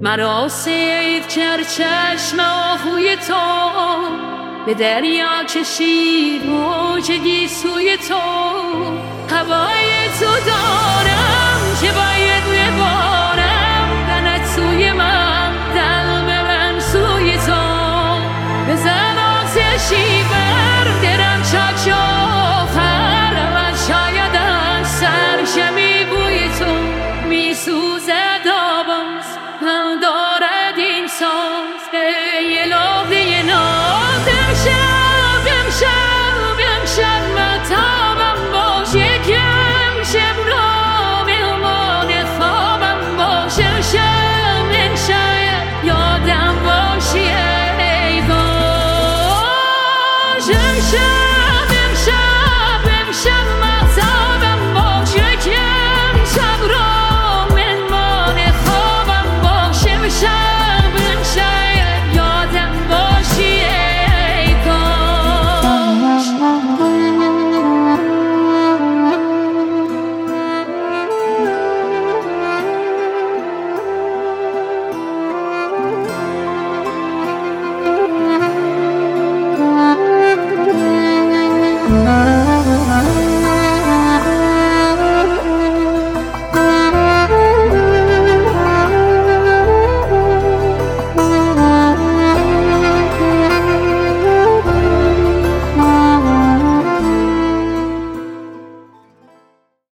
مرا صید کرد چشم آهوی تو، به دریا کشید موج گیسوی تو. هوای تو دارم که باید ببارم، تنت سوی من دل من سوی تو. بزن آتشی بر دلم چاک آخر، و شاید از سرشمی بوی تو میسوزد آواز هم دارد این ساز. ای لاله ناز امشب امشب امشب متابم باش، یکم شب را مهمان خوابم باش. امشب شاید یادم باشی ای کاش. امشب